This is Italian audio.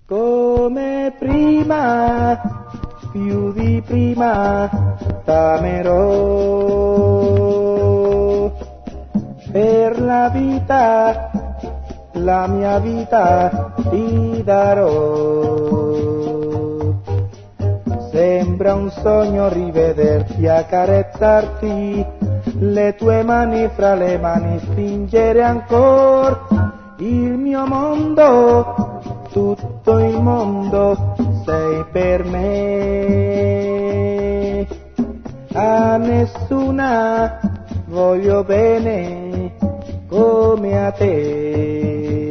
Come prima, più di prima, t'amerò. Per la vita, la mia vita ti darò. Sembra un sogno rivederti, accarezzarti, le tue mani fra le mani stringere ancora. Il mio mondo, tutto il mondo, sei per me. A nessuna voglio bene come a te.